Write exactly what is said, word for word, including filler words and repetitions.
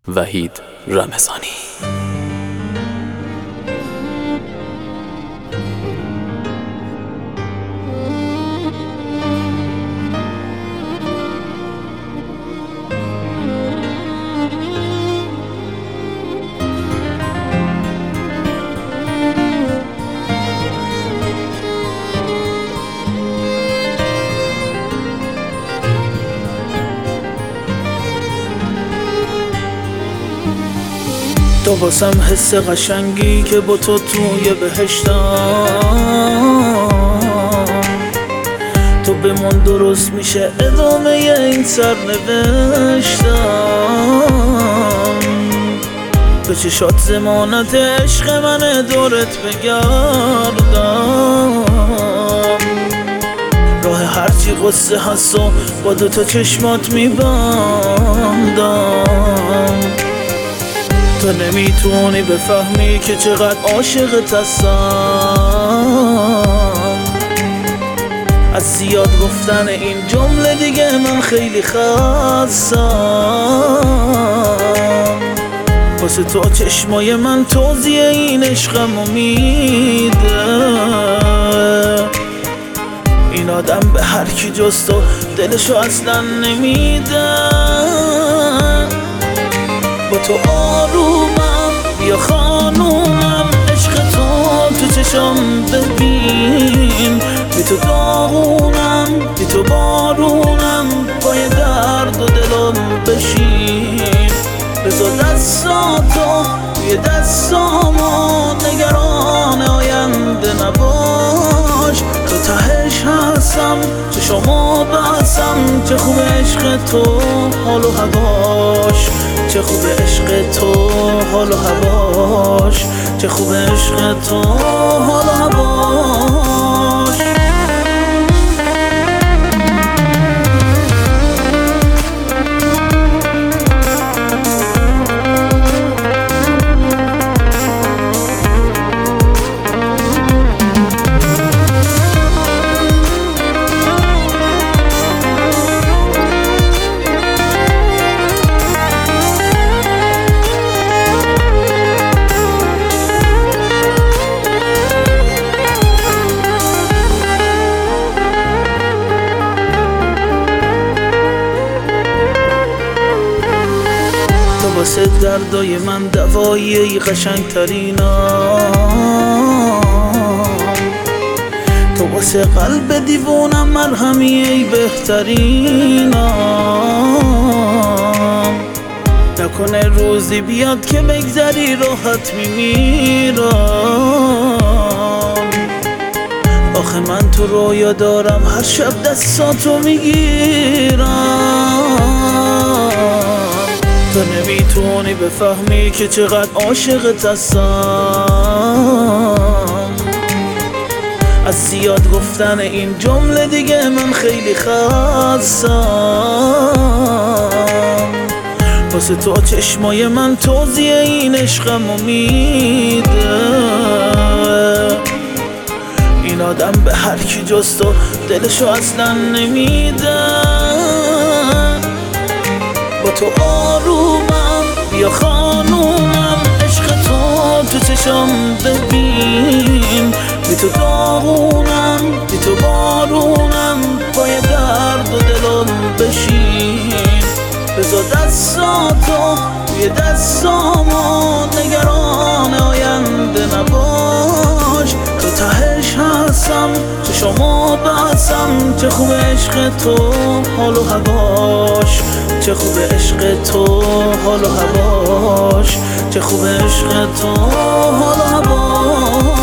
وحید رمضانی. تو واسم حس قشنگی که با تو توی بهشتم، تو بمون درست میشه ادامه این سرنوشتم. به چشات ضمانت عشق من دورت بگردم، راه هرچی قصه هست و با دوتا چشمات میبندم. تو نمیتونی بفهمی که چقدر عاشقت هستم. از زیاد گفتن این جمله دیگه من خیلی خستم. واسه تو چشمای من توضیح این عشقمو میده. این آدم به هر کی جز تو دلشو اصلا نمیده. با تو آرومم بیا خانومم، عشق تو تو چشم ببین. بی تو داغونم بی تو بارونم، پای درد و دلم بشین. بذار دستاتو توی دستامو، نگران آینده نباش. تو تهش هستم چشمو بستم، چه خوب عشق تو حال و هواش. چه خوب عشق تو حال و هواش. چه خوب عشق تو حال و هواش. واسه دردای من دوایی قشنگ ترینم. تو واسه قلب دیوونم مرهمی بهترینم. نکنه روزی بیاد که بگذری راحت میمیرم. آخه من تو رویا دارم هر شب دستاتو میگیرم. تو نمیتونی بفهمی که چقدر عاشقت هستم. از زیاد گفتن این جمله دیگه من خیلی خستم. واسه تو چشمای من توضیح این عشقمو میده. این آدم به هر کی جز تو دلشو اصلا نمیده. با تو آرومم بیا خانومم، عشق تو تو چشم ببین. بی تو داغونم بی تو بارونم، پای درد و دلم بشین. بذار دستاتو توی دستامو، نگران آینده نباش. تو تهش هستم چشمو بستم، چه خوب عشق تو حال و هواش. چه خوب عشق تو حال و هواش. چه خوب عشق تو حال و هواش.